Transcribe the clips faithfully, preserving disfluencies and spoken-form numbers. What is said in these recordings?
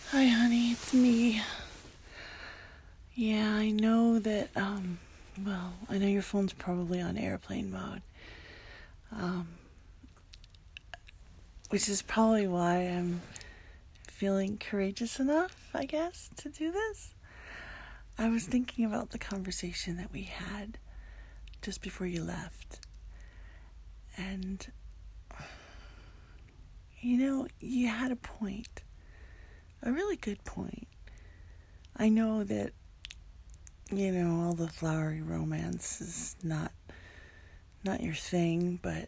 Hi, honey, it's me. Yeah, I know that, um, well, I know your phone's probably on airplane mode, um, which is probably why I'm feeling courageous enough, I guess, to do this. I was thinking about the conversation that we had just before you left, and, you know, you had a point, a really good point. I know that, you know, all the flowery romance is not not your thing, but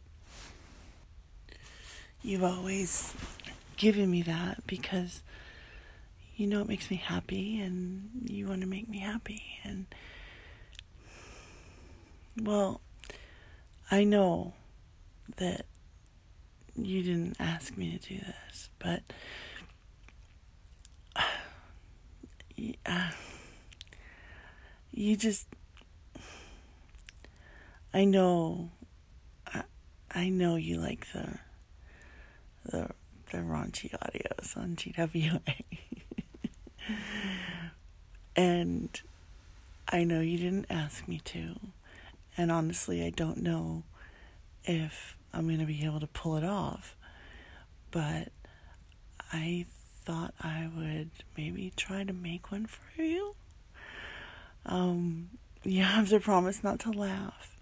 you've always given me that because you know it makes me happy and you want to make me happy. And, well, I know that you didn't ask me to do this, but uh, you just, I know, I, I know you like the, the, the raunchy audios on G W A. And I know you didn't ask me to. And honestly, I don't know if I'm going to be able to pull it off. But I thought I would maybe try to make one for you. Um, you have to promise not to laugh.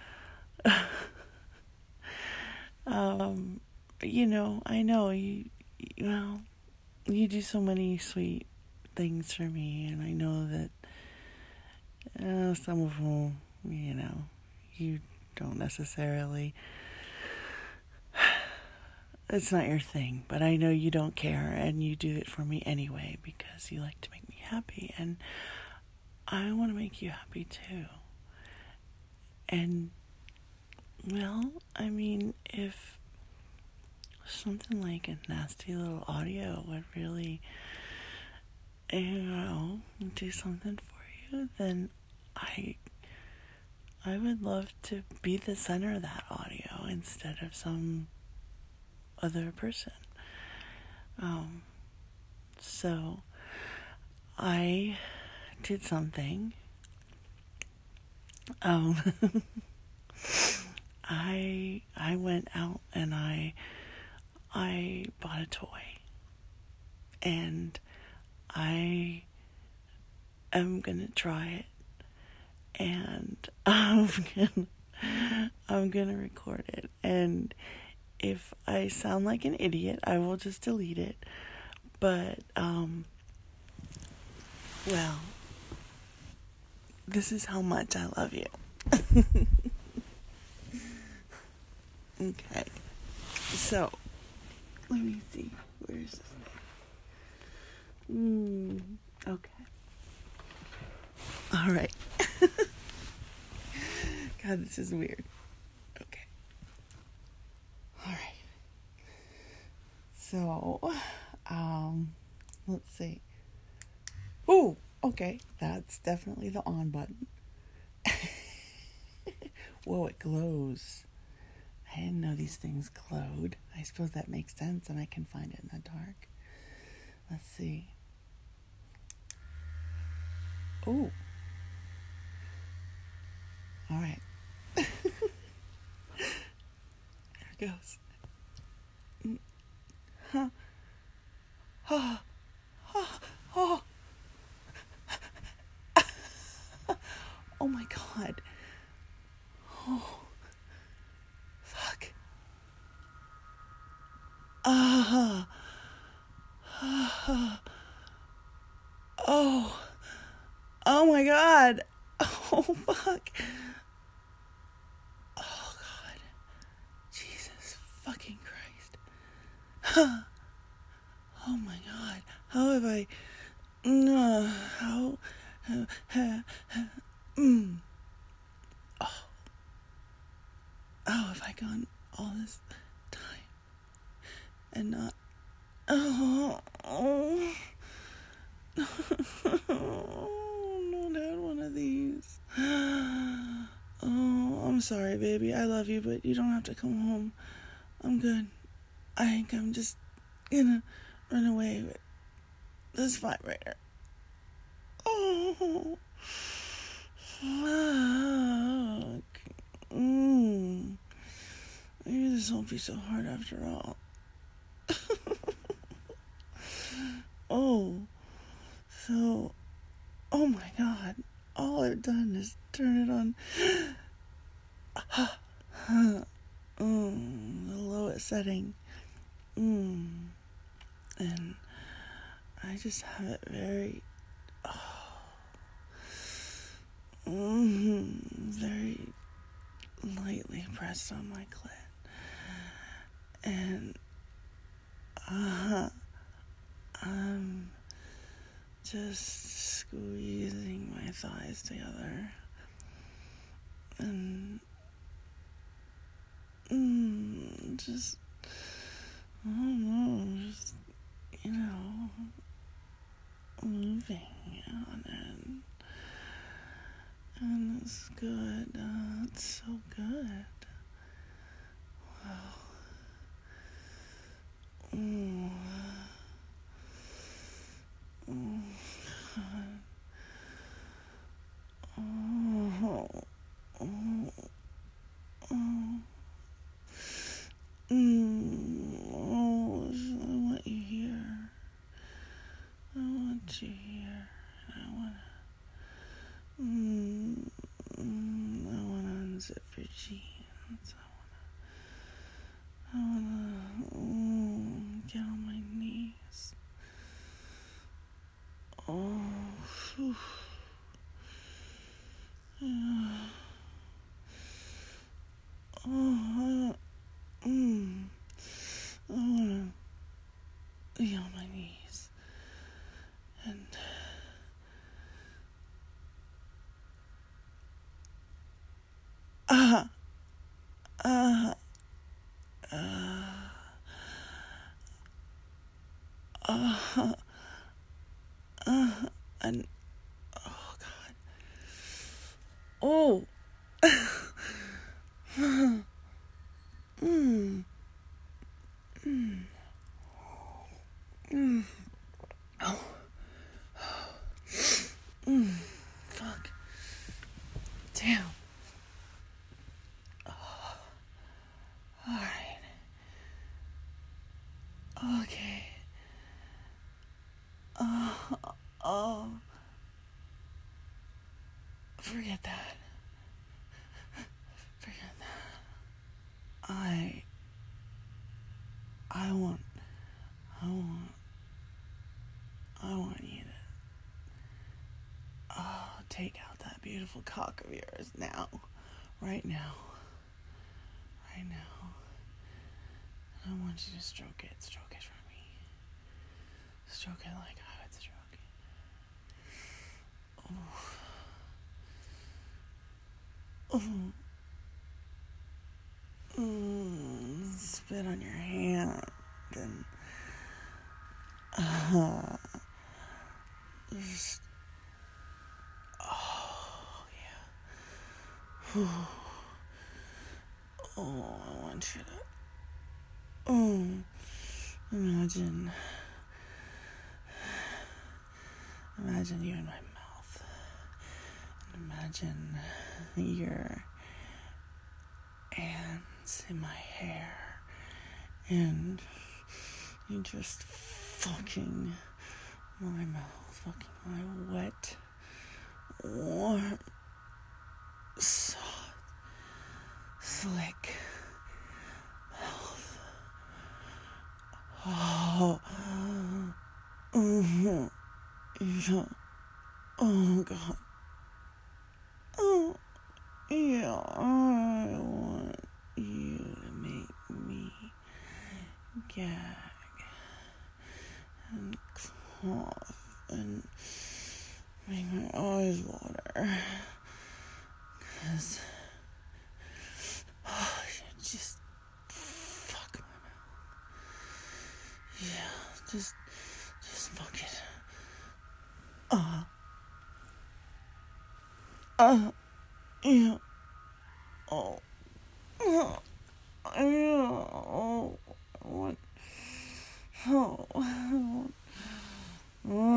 um, you know, I know you, you, well, you do so many sweet things for me, and I know that uh, some of them, you know, you don't necessarily, it's not your thing, but I know you don't care, and you do it for me anyway, because you like to make me happy, and I want to make you happy too. And, well, I mean, if something like a nasty little audio would really, you know, do something for you, then I I would love to be the center of that audio instead of some other person. Um, so I did something. Um, I I went out and I I bought a toy, and I am gonna try it, and I'm gonna I'm gonna record it, and if I sound like an idiot, I will just delete it. But um, well, this is how much I love you. Okay, so let me see. Where's this thing? Hmm. Okay. All right. God, this is weird. Okay. All right. So, um, let's see. Oh, okay. That's definitely the on button. Whoa, it glows. I didn't know these things glowed. I suppose that makes sense, and I can find it in the dark. Let's see. Oh. All right. There it goes. Huh. Oh. Oh. Oh. Oh my God. Oh. Fuck. Ah. Uh, uh, oh. Oh my God. Oh fuck. Oh God. Jesus fucking Christ. Huh. Oh my God. How have I... Uh, how... Uh, uh, uh, mm. Oh. How have I gone all this time and not... Oh. Oh. Oh, not had one of these. Oh, I'm sorry, baby. I love you, but you don't have to come home. I'm good. I think I'm just gonna run away. this vibrator. Oh, fuck. Mm. Maybe this won't be so hard after all. Oh, so, oh my god, all I've done is turn it on mm, the lowest setting. Mm. And I just have it very, oh, mm, very lightly pressed on my clit. And, uh, I'm just squeezing my thighs together. And, mm, just, I don't know, just, you know, moving on it. And it's good. Uh, it's so good. Wow. Mm. Oh, God. Oh, oh, oh. Mm. Oh, I want you here. I want you here. I want to. Mm. Mm. I want to unzip your jeans. I want to. I want to mm, get on my knees. Oh. Whew. Yeah. Oh. I, mm. I want to be on my knees. And uh, uh, uh, uh, uh, and oh God, oh, mm, mm, mm, oh, mm, fuck, damn. Oh, all right, okay. Oh, oh, forget that. Forget that. I, I want, I want, I want you to, oh, take out that beautiful cock of yours now, right now, right now. And I want you to stroke it, stroke it for me. Stroke it like I would stroke it. Oh. Oh. Mm, spit on your hand and uh, just, oh yeah. Oh, I want you to, oh, imagine, imagine you in my mouth, and imagine your hands in my hair, and you just fucking my mouth, fucking my wet, warm, soft, slick mouth. Oh, mm-hmm. Yeah. Oh God. Oh, yeah. I want you to make me gag and cough and make my eyes water. Cause oh, you just fuck my mouth. Yeah, just just fuck it. Uh uh yeah. Oh. Uh, yeah. Oh. I want. Oh. I want. Oh.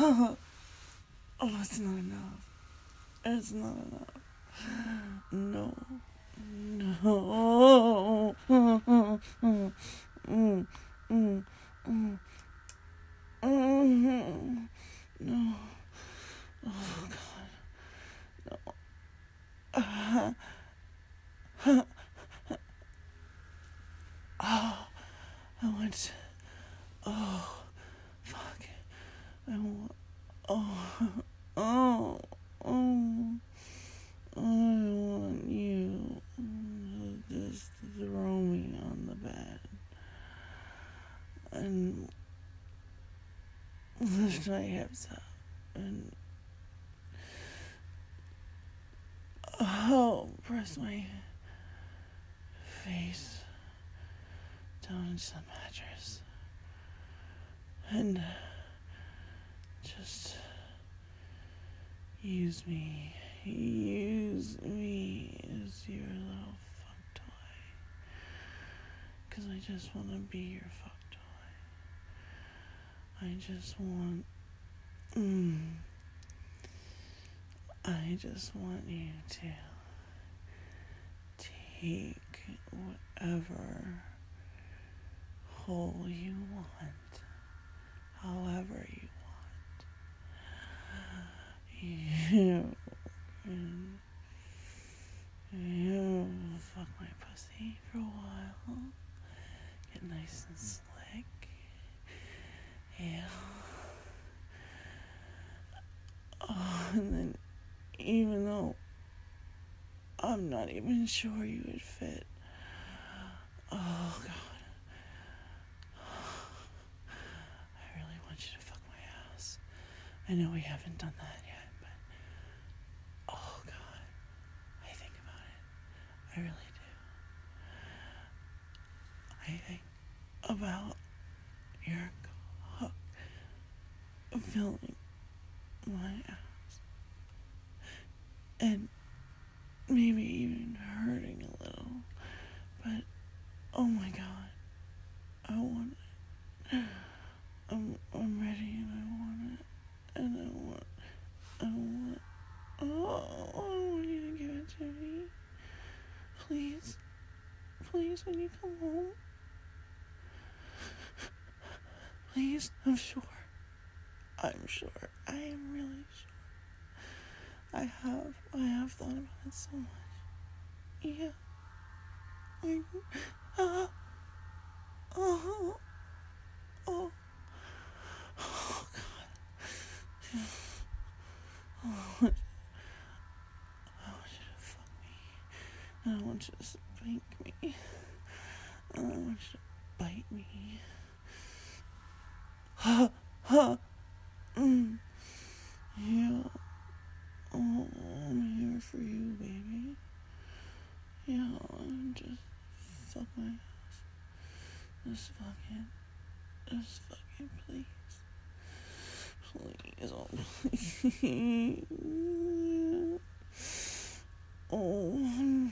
Oh, it's not enough. It's not enough. No. No. Mm, mm, mm, mm, mm. No. Oh, God. No. Uh, oh, I want to, oh, fuck. I want, oh, oh, oh. I want you to just throw me on the bed and lift my hips up and oh, press my face down into the mattress and just use me, use me as your little fuck toy. Cause I just want to be your fuck toy. I just want, mm, I just want you to take whatever hole you want, however you want. You can, you fuck my pussy for a while, get nice and slick, yeah. Oh, and then even though I'm not even sure you would fit, oh God, I really want you to fuck my ass. I know we haven't done that yet, but oh God, I think about it. I really do. I think about your cock filling my ass and maybe even hurting a little, but oh my God, I want it. I'm I'm ready and I want it, and I want I want oh I want you to give it to me, please, please when you come home, please. I'm sure, I'm sure, I am really sure. I have, I have thought about it so much. Yeah. I, uh, oh, oh, oh, God. Yeah. Oh, I want, I want you to fuck me. And I want you to spank me. And I want you to bite me. Ha, ha, mm. Yeah. Oh, I'm here for you, baby. Yeah, just fuck my ass. Just fucking, just fucking, please. Please, oh, please. Oh,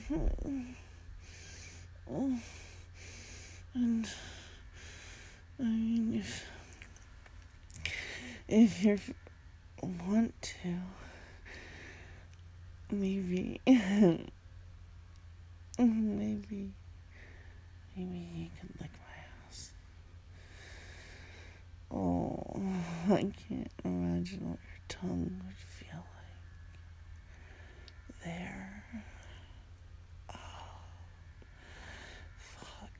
oh. And, I mean, if, if you want to, maybe, maybe, maybe you can lick my ass. Oh, I can't imagine what your tongue would feel like there. Oh, fuck.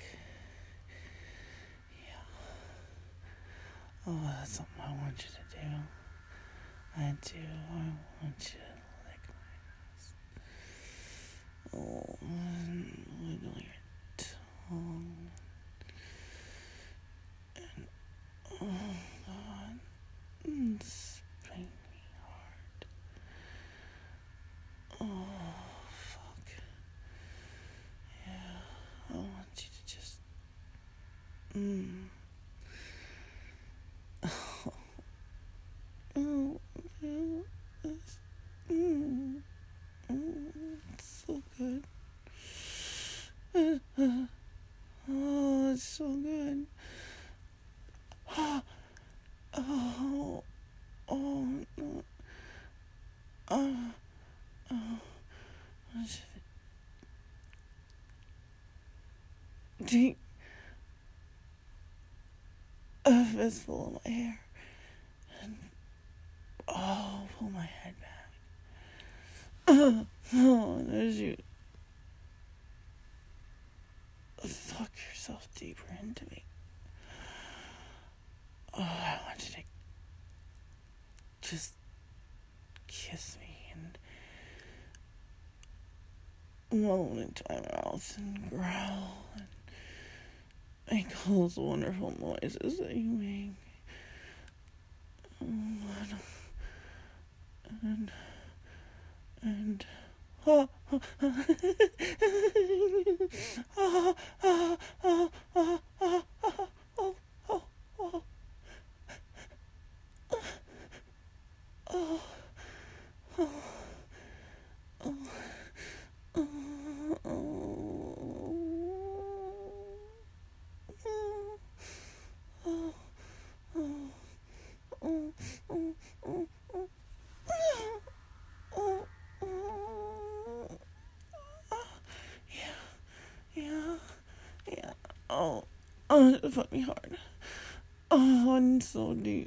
Yeah. Oh, that's something I want you to do. I do. I want you to lick my ass. Oh, and wiggle your tongue. And, oh, God. And spank me hard. Oh, fuck. Yeah, I want you to just, mm. Oh, oh, yeah, it's, mm, mm, it's so good. Oh, it's so good. Oh, oh, take a fistful of my hair and oh, pull my head back. Oh, and as you fuck yourself deeper into me, oh, I want you to just kiss me and moan into my mouth and growl and make all those wonderful noises that you make. And, and, and oh, oh, oh, oh, oh, oh, oh, oh, oh, oh. Oh, oh, oh, oh, yeah, yeah, yeah. Oh, oh, it fucked me hard. Oh, and so deep.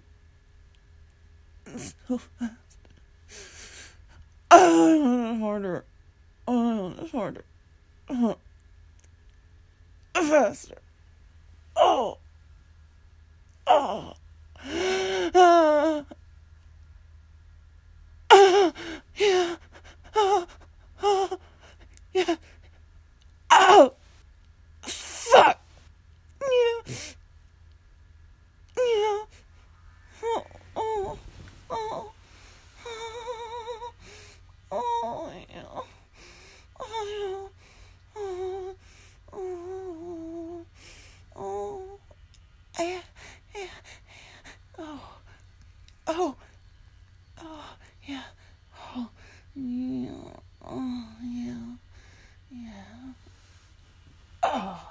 So fast. Oh, I want it harder. Oh, I want it harder. Oh. Faster. Oh. Oh. Uh. Uh. Yeah. Oh. Oh. Yeah. Oh. Fuck. Yeah. Yeah. Oh. Oh. Oh. Oh, yeah. Oh, yeah. Oh, oh, oh, yeah, yeah, oh, oh, oh, yeah, oh, yeah, oh, yeah, yeah, oh,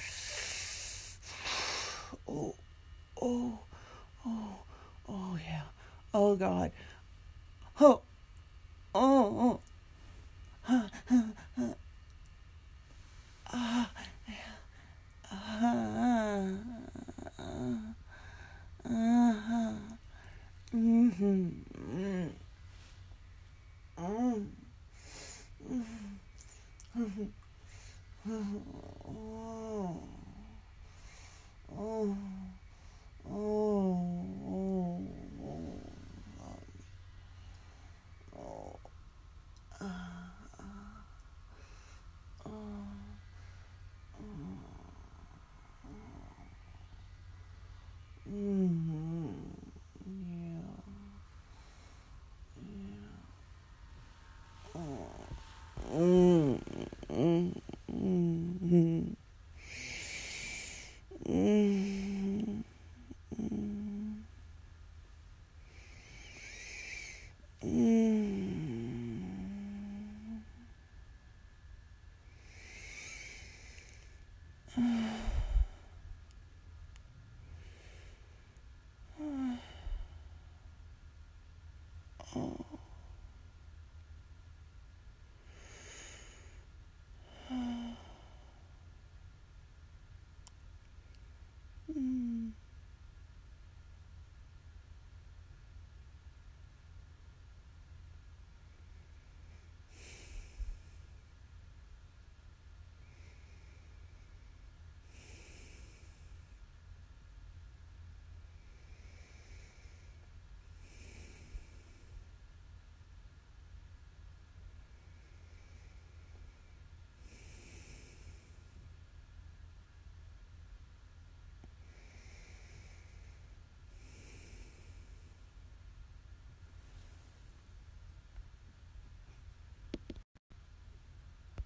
oh, oh, oh, oh, yeah, oh, God, oh, oh, oh. Uh, uh, uh, uh, uh, uh, uh, mm-hmm. Mm, mm, mm, oh, oh, oh, oh, oh, uh, mm-hmm. Yeah. Mm, mm, mm, mm, mm, mm.